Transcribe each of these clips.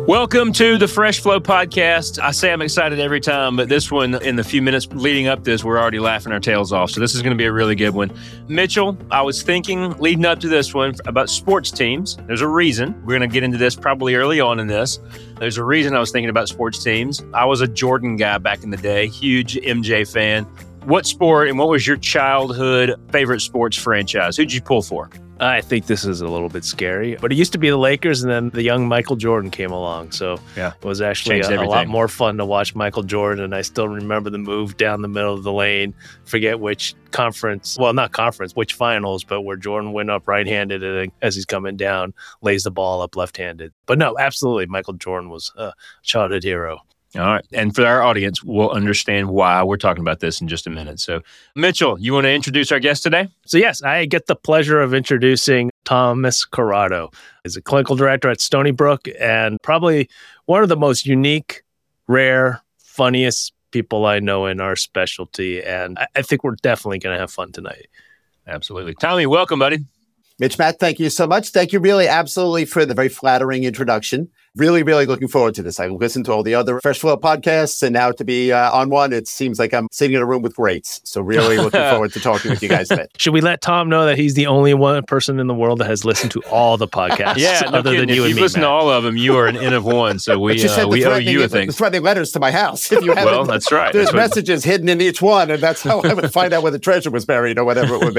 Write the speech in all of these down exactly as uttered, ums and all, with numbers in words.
Welcome to the Fresh Flow Podcast. I say I'm excited every time, but this one, in the few minutes leading up to this, we're already laughing our tails off. So this is going to be a really good one. Mitchell, I was thinking leading up to this one about sports teams. There's a reason. We're going to get into this probably early on in this. There's a reason I was thinking about sports teams. I was a Jordan guy back in the day, huge M J fan. What sport and what was your childhood favorite sports franchise? Who'd you pull for? I think this is a little bit scary, but it used to be the Lakers, and then the young Michael Jordan came along. So yeah, it was actually a, a lot more fun to watch Michael Jordan. And I still remember the move down the middle of the lane. Forget which conference, well, not conference, which finals, but where Jordan went up right-handed and as he's coming down, lays the ball up left-handed. But no, absolutely, Michael Jordan was a childhood hero. All right. And for our audience, we'll understand why we're talking about this in just a minute. So, Mitchell, you want to introduce our guest today? So, yes, I get the pleasure of introducing Thomas Corrado. He's a clinical director at Stony Brook and probably one of the most unique, rare, funniest people I know in our specialty. And I, I think we're definitely going to have fun tonight. Absolutely. Tommy, welcome, buddy. Mitch, Matt, thank you so much. Thank you really absolutely for the very flattering introduction. Really, really looking forward to this. I listened to all the other Fresh Flow podcasts, and now to be uh, on one, it seems like I'm sitting in a room with greats. So really looking forward to talking with you guys today. Should we let Tom know that he's the only one person in the world that has listened to all the podcasts? Yeah, no other kidding. than you if and you've me, listened Matt. to all of them, you are an N of one. So we uh, we owe you a thing. The threatening letters to my house. If you haven't, well, that's right. There's that's messages what... hidden in each one, and that's how I would find out where the treasure was buried or whatever it would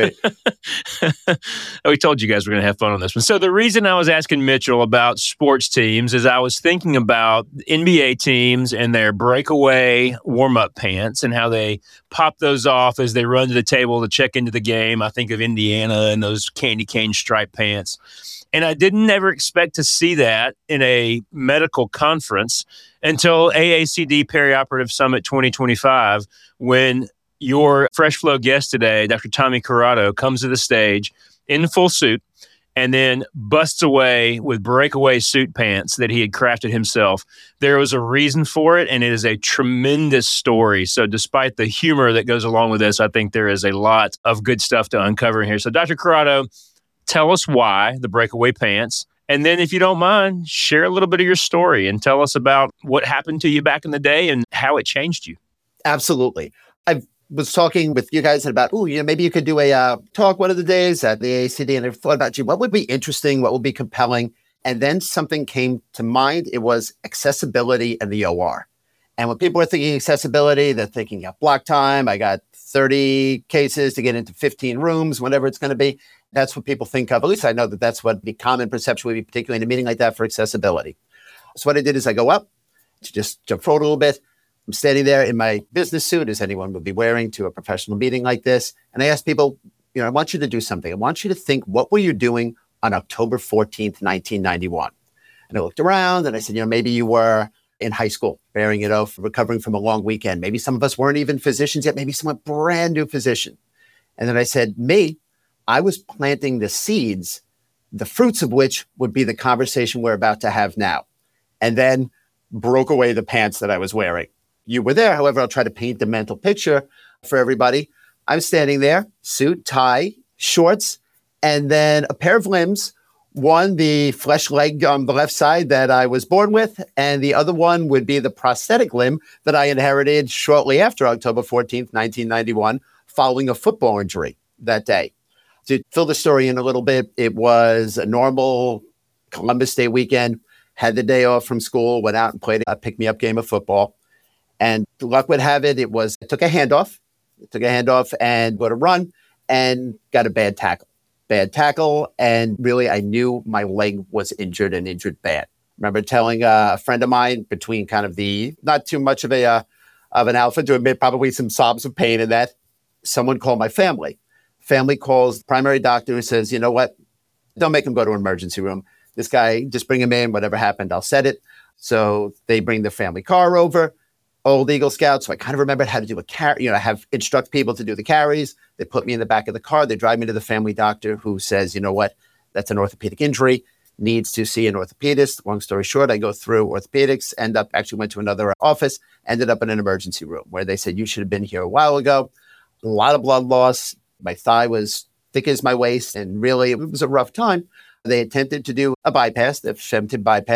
be. We told you guys we're going to have fun on this one. So the reason I was asking Mitchell about sports teams is I was thinking about about N B A teams and their breakaway warm-up pants and how they pop those off as they run to the table to check into the game. I think of Indiana and those candy cane striped pants. And I didn't ever expect to see that in a medical conference until A A C D Perioperative Summit twenty twenty-five, when your Fresh Flow guest today, Doctor Tommy Corrado, comes to the stage in full suit and then busts away with breakaway suit pants that he had crafted himself. There was a reason for it, and it is a tremendous story. So despite the humor that goes along with this, I think there is a lot of good stuff to uncover here. So Doctor Corrado, tell us why the breakaway pants, and then if you don't mind, share a little bit of your story and tell us about what happened to you back in the day and how it changed you. Absolutely. I've was talking with you guys about, oh, you know, maybe you could do a uh, talk one of the days at the A A C D, and I thought about, you, what would be interesting, what would be compelling? And then something came to mind. It was accessibility and the O R. And when people are thinking accessibility, they're thinking, yeah, block time, I got thirty cases to get into fifteen rooms, whatever it's going to be. That's what people think of. At least I know that that's what the common perception would be, particularly in a meeting like that, for accessibility. So what I did is I go up, to just jump forward a little bit. I'm standing there in my business suit, as anyone would be wearing to a professional meeting like this. And I asked people, you know, I want you to do something. I want you to think, what were you doing on October fourteenth, nineteen ninety-one? And I looked around and I said, you know, maybe you were in high school, bearing it off, recovering from a long weekend. Maybe some of us weren't even physicians yet. Maybe someone brand new physician. And then I said, me, I was planting the seeds, the fruits of which would be the conversation we're about to have now. And then broke away the pants that I was wearing. You were there. However, I'll try to paint the mental picture for everybody. I'm standing there, suit, tie, shorts, and then a pair of limbs. One, the flesh leg on the left side that I was born with, and the other one would be the prosthetic limb that I inherited shortly after October fourteenth, nineteen ninety-one, following a football injury that day. To fill the story in a little bit, it was a normal Columbus Day weekend, had the day off from school, went out and played a pick-me-up game of football. And luck would have it, it was, I took a handoff, took a handoff and go to run and got a bad tackle. Bad tackle. And really, I knew my leg was injured and injured bad. Remember telling uh, a friend of mine, between kind of the, not too much of a uh, of an alpha to admit probably some sobs of pain in that, someone called my family. Family calls the primary doctor who says, you know what, don't make him go to an emergency room. This guy, just bring him in, whatever happened, I'll set it. So they bring the family car over. Old Eagle Scout, so I kind of remembered how to do a carry. You know, I have instruct people to do the carries. They put me in the back of the car. They drive me to the family doctor who says, you know what, that's an orthopedic injury, needs to see an orthopedist. Long story short, I go through orthopedics, end up, actually went to another office, ended up in an emergency room where they said, you should have been here a while ago. A lot of blood loss. My thigh was thick as my waist, and really, it was a rough time. They attempted to do a bypass, the femtib bypass,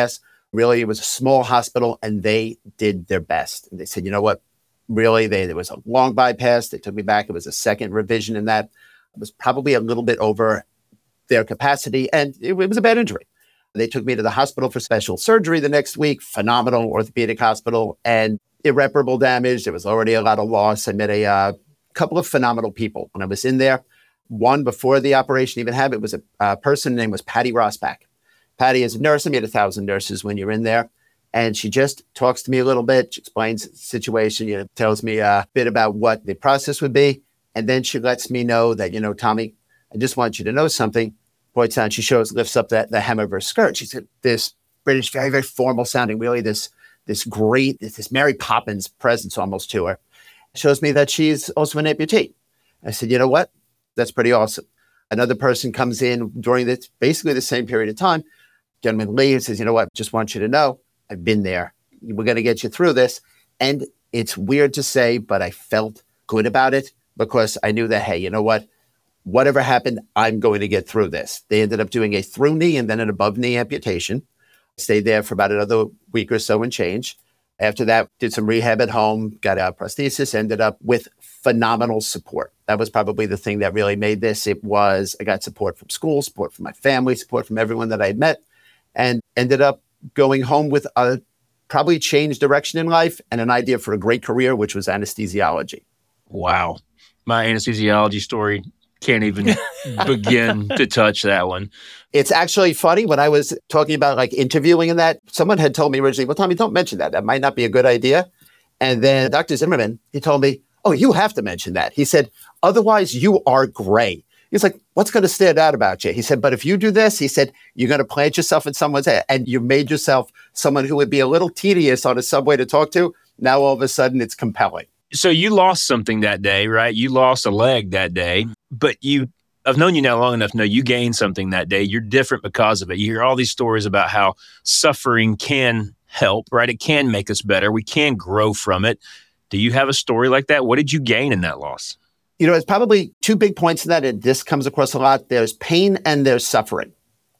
Really, it was a small hospital, and they did their best. And they said, you know what? Really, they, there was a long bypass. They took me back. It was a second revision in that. It was probably a little bit over their capacity, and it, it was a bad injury. They took me to the hospital for special surgery the next week, phenomenal orthopedic hospital, and irreparable damage. There was already a lot of loss. I met a uh, couple of phenomenal people when I was in there. One, before the operation even happened, it was a uh, person named was Patty Rossback. Patty is a nurse. I meet a thousand nurses when you're in there. And she just talks to me a little bit. She explains the situation, you know, tells me a bit about what the process would be. And then she lets me know that, you know, Tommy, I just want you to know something. Points out, she shows, lifts up that the hem of her skirt. She said, this British, very, very formal sounding, really this, this great, this, this Mary Poppins presence almost to her. Shows me that she's also an amputee. I said, you know what? That's pretty awesome. Another person comes in during this, basically the same period of time. Gentleman leaves, says, you know what? Just want you to know, I've been there. We're going to get you through this. And it's weird to say, but I felt good about it because I knew that, hey, you know what? Whatever happened, I'm going to get through this. They ended up doing a through knee and then an above knee amputation. Stayed there for about another week or so and change. After that, did some rehab at home, got a prosthesis, ended up with phenomenal support. That was probably the thing that really made this. It was, I got support from school, support from my family, support from everyone that I had met, and ended up going home with a probably changed direction in life and an idea for a great career, which was anesthesiology. Wow. My anesthesiology story can't even begin to touch that one. It's actually funny. When I was talking about like interviewing and that, someone had told me originally, well, Tommy, don't mention that. That might not be a good idea. And then Doctor Zimmerman, he told me, oh, you have to mention that. He said, otherwise you are gray. He's like, what's going to stand out about you? He said, but if you do this, he said, you're going to plant yourself in someone's head and you made yourself someone who would be a little tedious on a subway to talk to. Now, all of a sudden, it's compelling. So you lost something that day, right? You lost a leg that day, but you, I've known you now long enough to know you gained something that day. You're different because of it. You hear all these stories about how suffering can help, right? It can make us better. We can grow from it. Do you have a story like that? What did you gain in that loss? You know, it's probably two big points in that, and this comes across a lot. There's pain and there's suffering.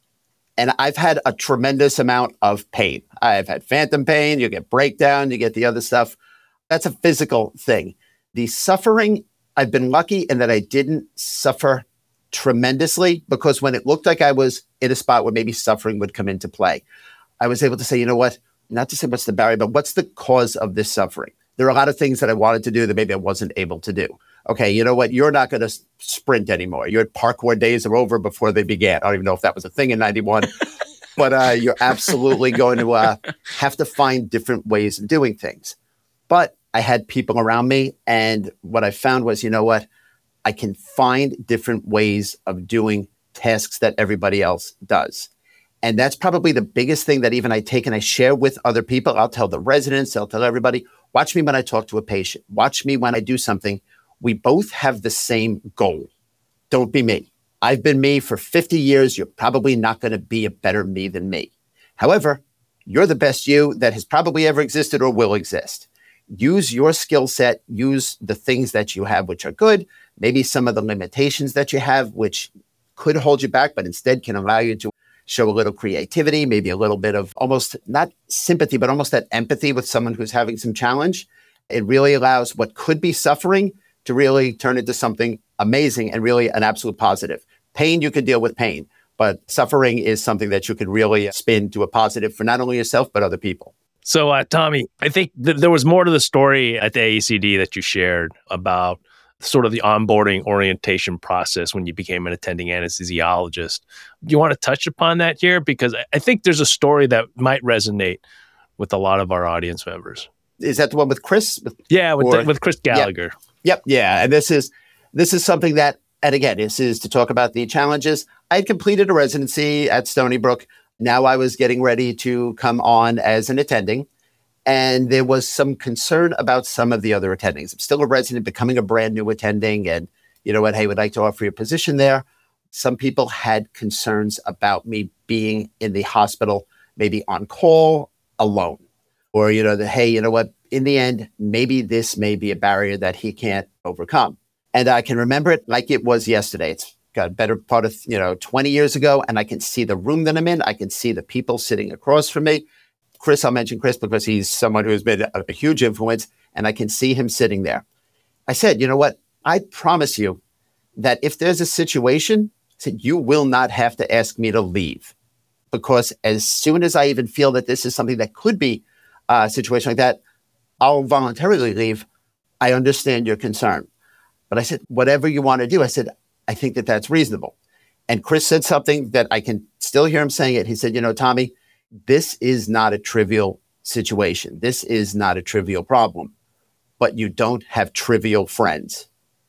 And I've had a tremendous amount of pain. I've had phantom pain, you get breakdown, you get the other stuff. That's a physical thing. The suffering, I've been lucky in that I didn't suffer tremendously because when it looked like I was in a spot where maybe suffering would come into play, I was able to say, you know what, not to say what's the barrier, but what's the cause of this suffering? There are a lot of things that I wanted to do that maybe I wasn't able to do. Okay, you know what? You're not going to sprint anymore. Your parkour days are over before they began. I don't even know if that was a thing in ninety-one, but uh, you're absolutely going to uh, have to find different ways of doing things. But I had people around me, and what I found was, you know what? I can find different ways of doing tasks that everybody else does. And that's probably the biggest thing that even I take and I share with other people. I'll tell the residents, I'll tell everybody, watch me when I talk to a patient. Watch me when I do something. We both have the same goal. Don't be me. I've been me for fifty years. You're probably not going to be a better me than me. However, you're the best you that has probably ever existed or will exist. Use your skill set. Use the things that you have, which are good. Maybe some of the limitations that you have, which could hold you back, but instead can allow you to show a little creativity, maybe a little bit of almost not sympathy, but almost that empathy with someone who's having some challenge. It really allows what could be suffering to really turn into something amazing and really an absolute positive. Pain, you could deal with pain, but suffering is something that you could really spin to a positive for not only yourself, but other people. So, uh, Tommy, I think th- there was more to the story at the A E C D that you shared about sort of the onboarding orientation process when you became an attending anesthesiologist. Do you want to touch upon that here? Because I think there's a story that might resonate with a lot of our audience members. Is that the one with Chris? Yeah, with, or, the, with Chris Gallagher. Yep. Yep. Yeah. And this is this is something that, and again, this is to talk about the challenges. I had completed a residency at Stony Brook. Now I was getting ready to come on as an attending. And there was some concern about some of the other attendings. I'm still a resident, becoming a brand new attending. And you know what? Hey, would like to offer you a position there. Some people had concerns about me being in the hospital, maybe on call alone. Or, you know, that, hey, you know what? In the end, maybe this may be a barrier that he can't overcome. And I can remember it like it was yesterday. It's got a better part of, you know, twenty years ago. And I can see the room that I'm in. I can see the people sitting across from me. Chris, I'll mention Chris because he's someone who has been a, a huge influence, and I can see him sitting there. I said, you know what? I promise you that if there's a situation, I said, you will not have to ask me to leave, because as soon as I even feel that this is something that could be a situation like that, I'll voluntarily leave. I understand your concern. But I said, whatever you want to do, I said, I think that that's reasonable. And Chris said something that I can still hear him saying it. He said, you know, Tommy, this is not a trivial situation. This is not a trivial problem, but you don't have trivial friends.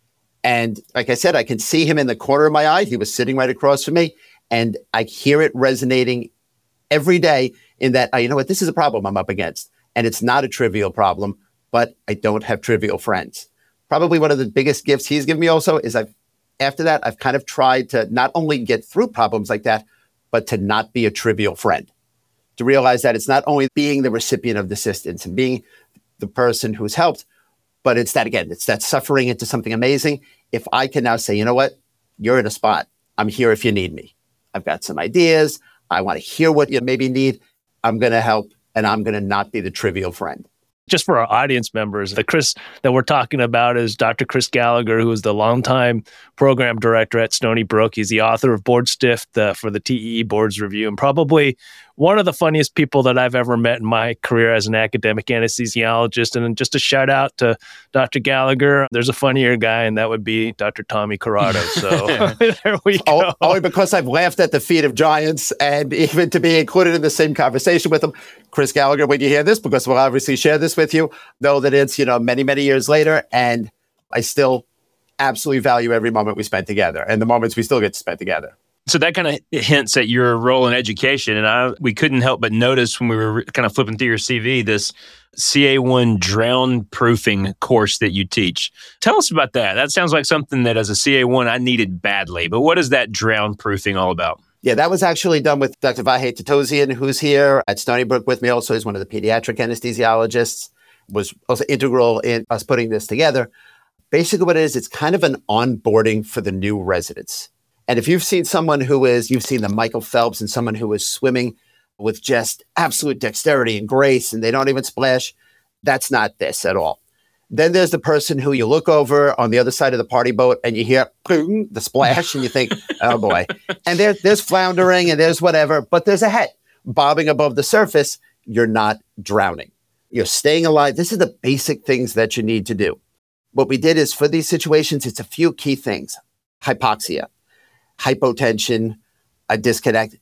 And like I said, I can see him in the corner of my eye. He was sitting right across from me, and I hear it resonating every day in that, uh, you know what, this is a problem I'm up against. And it's not a trivial problem, but I don't have trivial friends. Probably one of the biggest gifts he's given me also is I've, after that, I've kind of tried to not only get through problems like that, but to not be a trivial friend. To realize that it's not only being the recipient of the assistance and being the person who's helped, but it's that, again, it's that suffering into something amazing. If I can now say, you know what, you're in a spot. I'm here if you need me. I've got some ideas. I want to hear what you maybe need. I'm going to help, and I'm going to not be the trivial friend. Just for our audience members, the Chris that we're talking about is Doctor Chris Gallagher, who is the longtime program director at Stony Brook. He's the author of Board Stiff uh, for the T E E Boards Review, and probably one of the funniest people that I've ever met in my career as an academic anesthesiologist. And just a shout out to Doctor Gallagher. There's a funnier guy, and that would be Doctor Tommy Corrado. So there we go. Only because I've laughed at the feet of giants, and even to be included in the same conversation with him. Chris Gallagher, when you hear this, because we'll obviously share this with you, know that it's, you know, many, many years later, and I still absolutely value every moment we spent together and the moments we still get to spend together. So that kind of hints at your role in education. And I, we couldn't help but notice when we were kind of flipping through your C V, this C A one drown proofing course that you teach. Tell us about that. That sounds like something that as a C A one I needed badly. But what is that drown proofing all about? Yeah, that was actually done with Doctor Vahe Tatosian, who's here at Stony Brook with me also. He's one of the pediatric anesthesiologists, was also integral in us putting this together. Basically what it is, it's kind of an onboarding for the new residents. And if you've seen someone who is, you've seen the Michael Phelps and someone who is swimming with just absolute dexterity and grace, and they don't even splash, that's not this at all. Then there's the person who you look over on the other side of the party boat and you hear boom, the splash, and you think, oh boy. And there, there's floundering and there's whatever, but there's a head bobbing above the surface. You're not drowning. You're staying alive. This is the basic things that you need to do. What we did is for these situations, it's a few key things. Hypoxia, hypotension, a disconnect.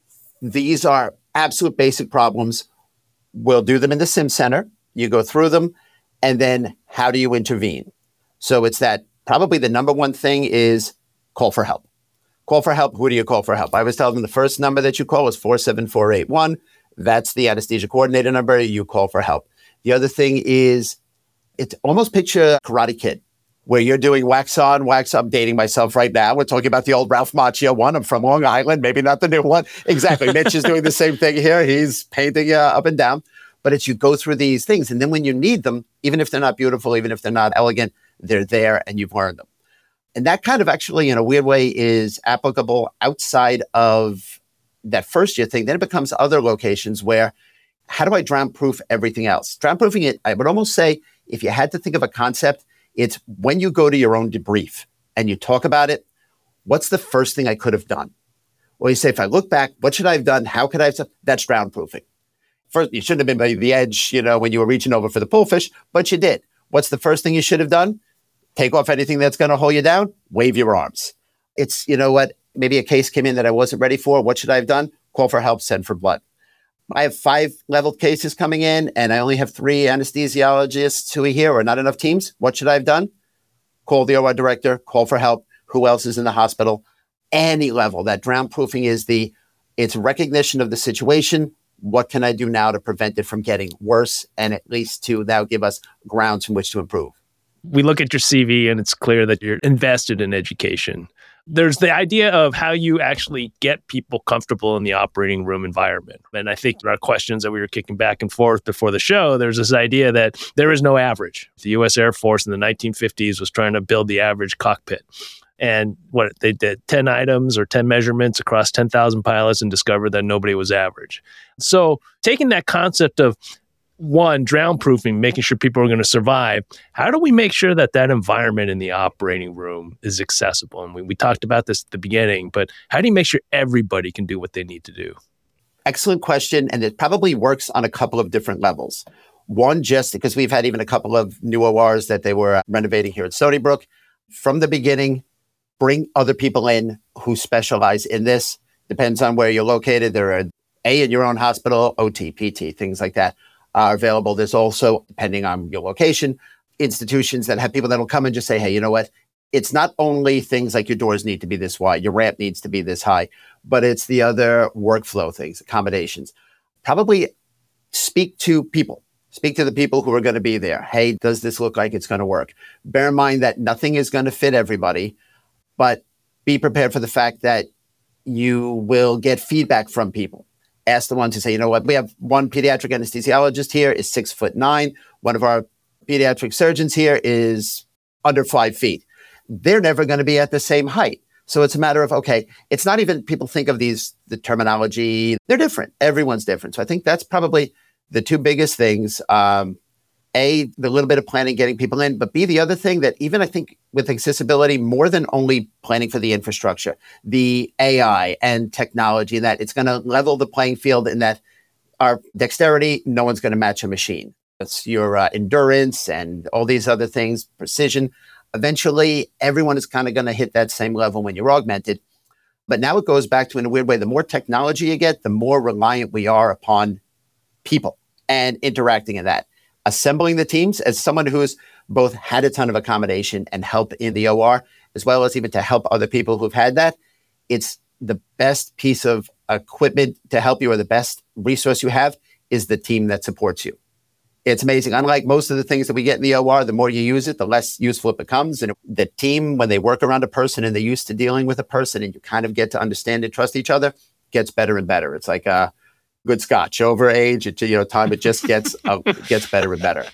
These are absolute basic problems. We'll do them in the Sim Center. You go through them. And then how do you intervene? So it's that probably the number one thing is call for help. Call for help. Who do you call for help? I was telling them the first number that you call is four seven four eight one. That's the anesthesia coordinator number. You call for help. The other thing is, it's almost picture Karate Kid, where you're doing wax on, wax up. I'm dating myself right now. We're talking about the old Ralph Macchio one. I'm from Long Island, maybe not the new one. Exactly. Mitch is doing the same thing here. He's painting uh, up and down. But it's you go through these things, and then when you need them, even if they're not beautiful, even if they're not elegant, they're there and you've learned them. And that kind of actually, in a weird way, is applicable outside of that first year thing. Then it becomes other locations where, how do I drown proof everything else? Drown proofing it, I would almost say, if you had to think of a concept, it's when you go to your own debrief and you talk about it, what's the first thing I could have done? Well, you say, if I look back, what should I have done? How could I have done? That's drown proofing. First, you shouldn't have been by the edge, you know, when you were reaching over for the pullfish, but you did. What's the first thing you should have done? Take off anything that's going to hold you down. Wave your arms. It's, you know what, maybe a case came in that I wasn't ready for. What should I have done? Call for help, send for blood. I have five leveled cases coming in, and I only have three anesthesiologists who are here, or not enough teams. What should I have done? Call the O R director, call for help. Who else is in the hospital? Any level. That drown proofing is the, it's recognition of the situation. What can I do now to prevent it from getting worse, and at least to now give us grounds from which to improve? We look at your C V and it's clear that you're invested in education. There's the idea of how you actually get people comfortable in the operating room environment. And I think our questions that we were kicking back and forth before the show, there's this idea that there is no average. The U S Air Force in the nineteen fifties was trying to build the average cockpit. And what they did, ten items or ten measurements across ten thousand pilots and discovered that nobody was average. So taking that concept of one, drown proofing, making sure people are going to survive. How do we make sure that that environment in the operating room is accessible? And we, we talked about this at the beginning, but how do you make sure everybody can do what they need to do? Excellent question. And it probably works on a couple of different levels. One, just because we've had even a couple of new O Rs that they were renovating here at Stony Brook. From the beginning, bring other people in who specialize in this. Depends on where you're located. There are A, in your own hospital, O T, P T, things like that are available. There's also, depending on your location, institutions that have people that will come and just say, hey, you know what? It's not only things like your doors need to be this wide, your ramp needs to be this high, but it's the other workflow things, accommodations. Probably speak to people. Speak to the people who are going to be there. Hey, does this look like it's going to work? Bear in mind that nothing is going to fit everybody, but be prepared for the fact that you will get feedback from people. Ask the ones who say, you know what, we have one pediatric anesthesiologist here is six foot nine. One of our pediatric surgeons here is under five feet. They're never going to be at the same height. So it's a matter of, okay, it's not even people think of these, the terminology, they're different. Everyone's different. So I think that's probably the two biggest things. Um, A, the little bit of planning, getting people in, but B, the other thing that even I think with accessibility, more than only planning for the infrastructure, the A I and technology, and that it's going to level the playing field in that our dexterity, no one's going to match a machine. It's your uh, endurance and all these other things, precision. Eventually, everyone is kind of going to hit that same level when you're augmented. But now it goes back to, in a weird way, the more technology you get, the more reliant we are upon people and interacting in that. Assembling the teams, as someone who's both had a ton of accommodation and help in the O R, as well as even to help other people who've had that, it's the best piece of equipment to help you, or the best resource you have is the team that supports you. It's amazing. Unlike most of the things that we get in the O R, the more you use it, the less useful it becomes. And the team, when they work around a person and they're used to dealing with a person and you kind of get to understand and trust each other, gets better and better. It's like uh, good scotch. Over age, it, you know, time, it just gets uh, gets better and better.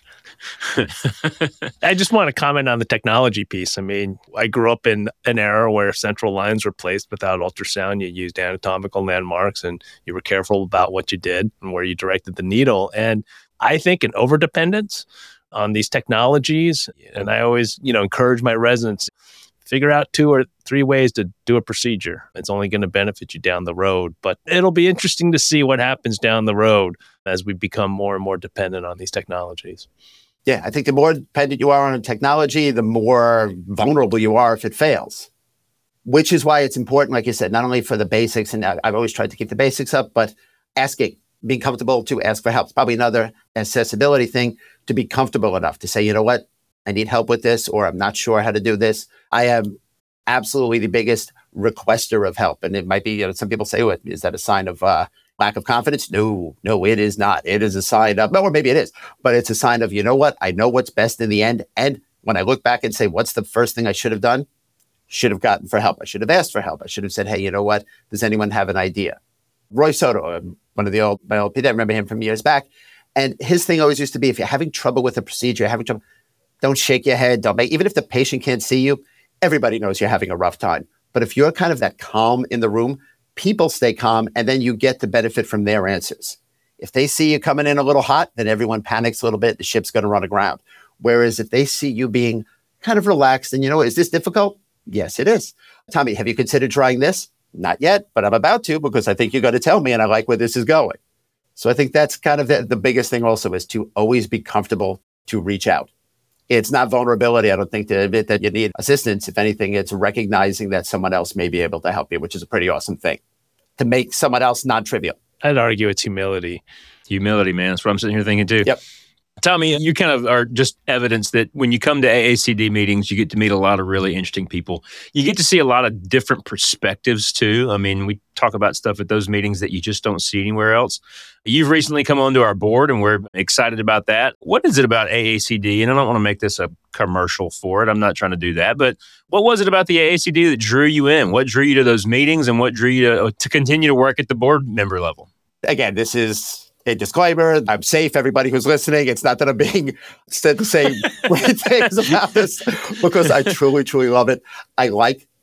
I just want to comment on the technology piece. I mean, I grew up in an era where central lines were placed without ultrasound. You used anatomical landmarks and you were careful about what you did and where you directed the needle. And I think an overdependence on these technologies, and I always, you know, encourage my residents, figure out two or three ways to do a procedure. It's only going to benefit you down the road, but it'll be interesting to see what happens down the road as we become more and more dependent on these technologies. Yeah, I think the more dependent you are on technology, the more vulnerable you are if it fails, which is why it's important, like you said, not only for the basics, and I've always tried to keep the basics up, but asking, being comfortable to ask for help. It's probably another accessibility thing, to be comfortable enough to say, you know what, I need help with this, or I'm not sure how to do this. I am absolutely the biggest requester of help. And it might be, you know, some people say, well, is that a sign of uh, lack of confidence? No, no, it is not. It is a sign of, or maybe it is, but it's a sign of, you know what, I know what's best in the end. And when I look back and say, what's the first thing I should have done? Should have gotten for help. I should have asked for help. I should have said, hey, you know what, does anyone have an idea? Roy Soto, one of the old, my old P D, I remember him from years back. And his thing always used to be, if you're having trouble with a procedure, you're having trouble, don't shake your head. Don't make, even if the patient can't see you, everybody knows you're having a rough time. But if you're kind of that calm in the room, people stay calm, and then you get to benefit from their answers. If they see you coming in a little hot, then everyone panics a little bit. The ship's going to run aground. Whereas if they see you being kind of relaxed and, you know, is this difficult? Yes, it is. Tommy, have you considered trying this? Not yet, but I'm about to, because I think you're going to tell me and I like where this is going. So I think that's kind of the, the biggest thing also, is to always be comfortable to reach out. It's not vulnerability, I don't think, to admit that you need assistance. If anything, it's recognizing that someone else may be able to help you, which is a pretty awesome thing, to make someone else non-trivial. I'd argue it's humility. Humility, man. That's what I'm sitting here thinking too. Yep. Tommy, you kind of are just evidence that when you come to A A C D meetings, you get to meet a lot of really interesting people. You get to see a lot of different perspectives too. I mean, we talk about stuff at those meetings that you just don't see anywhere else. You've recently come onto our board, and we're excited about that. What is it about A A C D? And I don't want to make this a commercial for it. I'm not trying to do that. But what was it about the A A C D that drew you in? What drew you to those meetings, and what drew you to, to continue to work at the board member level? Again, this is a disclaimer. I'm safe, everybody who's listening. It's not that I'm being said to say great things about this, because I truly, truly love it. I like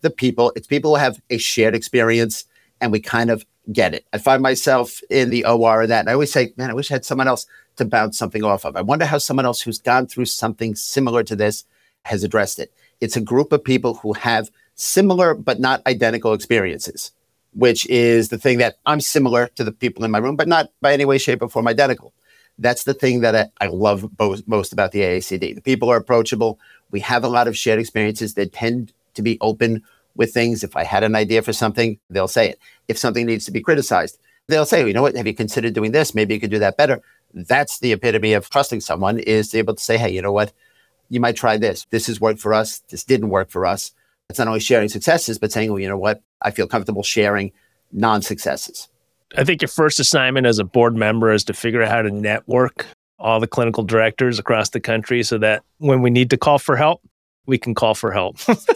the people. It's people who have a shared experience and we kind of get it. I find myself in the O R of that. And I always say, man, I wish I had someone else to bounce something off of. I wonder how someone else who's gone through something similar to this has addressed it. It's a group of people who have similar but not identical experiences, which is the thing that I'm similar to the people in my room, but not by any way, shape, or form identical. That's the thing that I, I love most, most about the A A C D. The people are approachable. We have a lot of shared experiences that tend to be open with things. If I had an idea for something, they'll say it. If something needs to be criticized, they'll say, you know what, have you considered doing this? Maybe you could do that better. That's the epitome of trusting someone, is to be able to say, hey, you know what, you might try this. This has worked for us. This didn't work for us. It's not only sharing successes, but saying, well, you know what, I feel comfortable sharing non-successes. I think your first assignment as a board member is to figure out how to network all the clinical directors across the country so that when we need to call for help, we can call for help.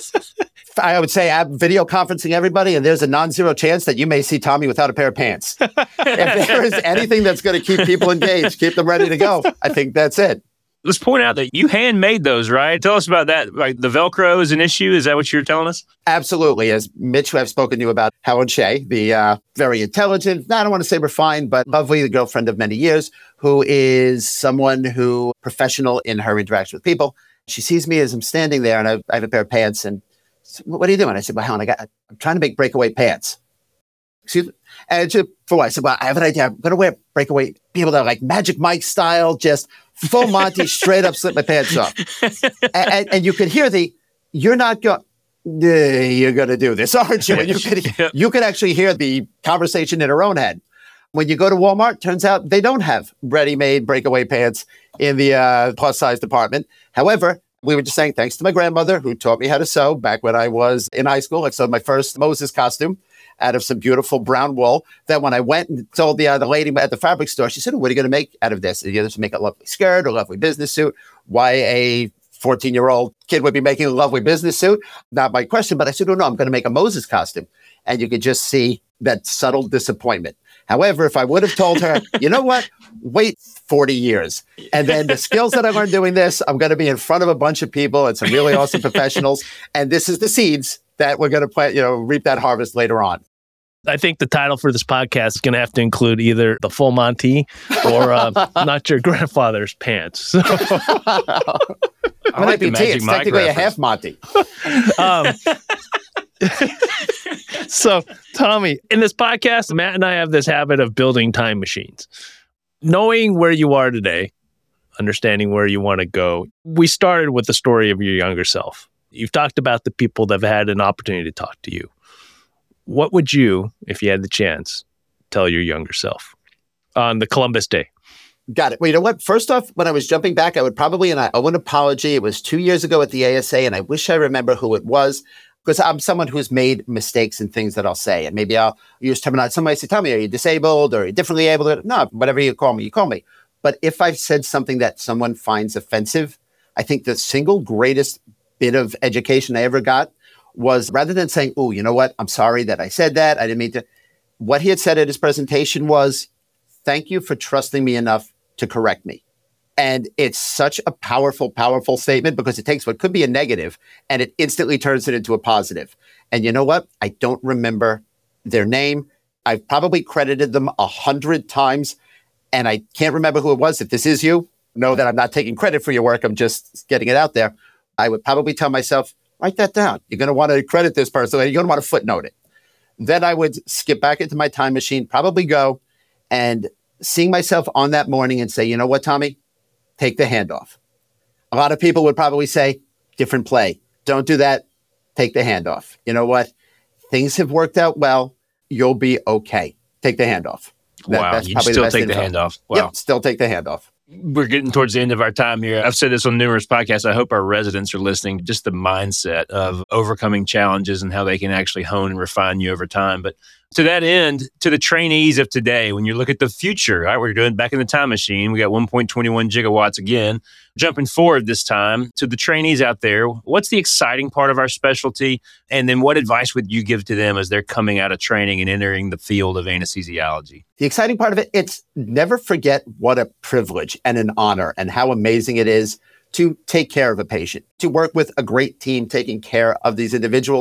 I would say I'm video conferencing everybody, and there's a non-zero chance that you may see Tommy without a pair of pants. If there is anything that's going to keep people engaged, keep them ready to go, I think that's it. Let's point out that you handmade those, right? Tell us about that. Like the Velcro is an issue. Is that what you're telling us? Absolutely. As Mitch, who I've spoken to you about, Helen Shea, the uh, very intelligent, I don't want to say refined, but lovely, the girlfriend of many years, who is someone who professional in her interaction with people. She sees me as I'm standing there and I, I have a pair of pants and what are you doing? I said, well, Helen, I got, I'm trying to make breakaway pants. Excuse me. And she, for what? I said, well, I have an idea. I'm going to wear breakaway people that are like Magic Mike style, just full Monty, straight up slip my pants off. and, and, and you could hear the, you're not going, you're going to do this, aren't you? And you could, yep. you could actually hear the conversation in her own head. When you go to Walmart, turns out they don't have ready-made breakaway pants in the uh, plus size department. However, we were just saying, thanks to my grandmother who taught me how to sew back when I was in high school. I sewed my first Moses costume out of some beautiful brown wool. Then when I went and told the, uh, the lady at the fabric store, she said, what are you going to make out of this? Are you going to make a lovely skirt or a lovely business suit? Why a fourteen-year-old kid would be making a lovely business suit? Not my question, but I said, oh, no, I'm going to make a Moses costume. And you could just see that subtle disappointment. However, if I would have told her, you know what, wait forty years. And then the skills that I learned doing this, I'm going to be in front of a bunch of people and some really awesome professionals. And this is the seeds that we're going to plant, you know, reap that harvest later on. I think the title for this podcast is going to have to include either the full Monty or uh, not your grandfather's pants. So. I like the T. It's technically reference. A half Monty. um, So, Tommy, in this podcast, Matt and I have this habit of building time machines. Knowing where you are today, understanding where you want to go, we started with the story of your younger self. You've talked about the people that have had an opportunity to talk to you. What would you, if you had the chance, tell your younger self on the Columbus Day? Got it. Well, you know what? First off, when I was jumping back, I would probably, and I owe an apology. It was two years ago at the A S A, and I wish I remember who it was. Because I'm someone who's made mistakes in things that I'll say. And maybe I'll use terminology. Somebody say, tell me, are you disabled or are you differently able? No, whatever you call me, you call me. But if I've said something that someone finds offensive, I think the single greatest bit of education I ever got was rather than saying, oh, you know what? I'm sorry that I said that. I didn't mean to. What he had said at his presentation was, thank you for trusting me enough to correct me. And it's such a powerful, powerful statement because it takes what could be a negative and it instantly turns it into a positive. And you know what? I don't remember their name. I've probably credited them a hundred times and I can't remember who it was. If this is you, know that I'm not taking credit for your work. I'm just getting it out there. I would probably tell myself, write that down. You're going to want to credit this person. You're going to want to footnote it. Then I would skip back into my time machine, probably go and seeing myself on that morning and say, you know what, Tommy? Take the handoff. A lot of people would probably say, different play. Don't do that. Take the handoff. You know what? Things have worked out well. You'll be okay. Take the handoff. That, wow. That's you still the take the handoff. Wow. Yep, still take the handoff. We're getting towards the end of our time here. I've said this on numerous podcasts. I hope our residents are listening. Just the mindset of overcoming challenges and how they can actually hone and refine you over time. But to that end, to the trainees of today, when you look at the future, right, we're doing back in the time machine. We got one point two one gigawatts again. Jumping forward this time to the trainees out there, what's the exciting part of our specialty? And then what advice would you give to them as they're coming out of training and entering the field of anesthesiology? The exciting part of it, it's never forget what a privilege and an honor and how amazing it is to take care of a patient, to work with a great team taking care of these individuals.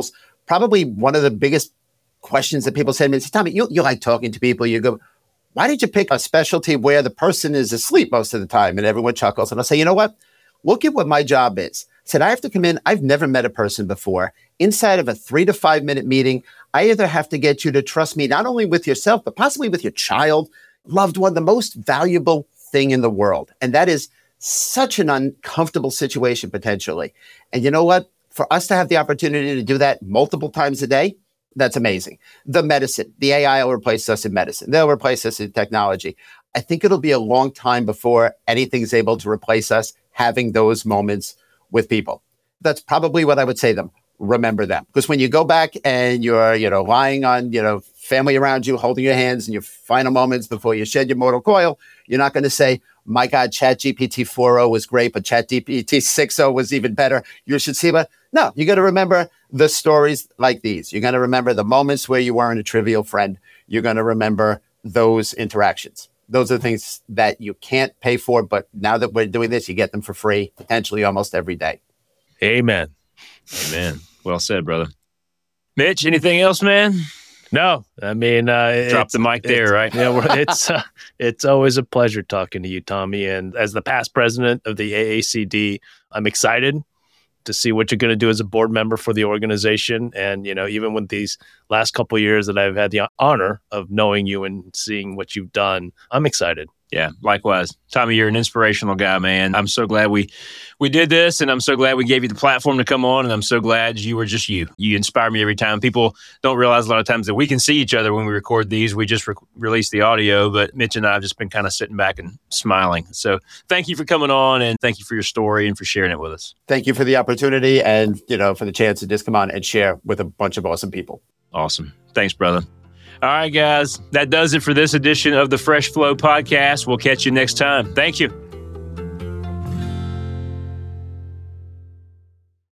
probably one of the biggest questions that people say to me is, Tommy, you, you like talking to people. You go, why did you pick a specialty where the person is asleep most of the time? And everyone chuckles. And I'll say, you know what? Look at what my job is. I said, I have to come in. I've never met a person before. Inside of a three to five minute meeting, I either have to get you to trust me, not only with yourself, but possibly with your child, loved one, the most valuable thing in the world. And that is such an uncomfortable situation potentially. And you know what? For us to have the opportunity to do that multiple times a day, that's amazing. The medicine, the A I will replace us in medicine. They'll replace us in technology. I think it'll be a long time before anything's able to replace us having those moments with people. That's probably what I would say to them. Remember them. Because when you go back and you're, you know, lying on, you know, family around you, holding your hands in your final moments before you shed your mortal coil, you're not going to say, my God, ChatGPT four point oh was great, but ChatGPT six point oh was even better. You should see, but no, you got to remember the stories like these. You're going to remember the moments where you weren't a trivial friend. You're going to remember those interactions. Those are the things that you can't pay for, but now that we're doing this, you get them for free, potentially almost every day. Amen. Amen. Well said, brother. Mitch, anything else, man? No, I mean, uh, drop the mic there, right? Yeah, it's uh, it's always a pleasure talking to you, Tommy. And as the past president of the A A C D, I'm excited to see what you're going to do as a board member for the organization. And, you know, even with these last couple of years that I've had the honor of knowing you and seeing what you've done, I'm excited. Yeah, likewise. Tommy, you're an inspirational guy, man. I'm so glad we we did this, and I'm so glad we gave you the platform to come on, and I'm so glad you were just you. You inspire me every time. People don't realize a lot of times that we can see each other when we record these. We just re- release the audio, but Mitch and I have just been kind of sitting back and smiling. So thank you for coming on, and thank you for your story and for sharing it with us. Thank you for the opportunity and, you know, for the chance to just come on and share with a bunch of awesome people. Awesome. Thanks, brother. All right, guys, that does it for this edition of the Fresh Flow Podcast. We'll catch you next time. Thank you.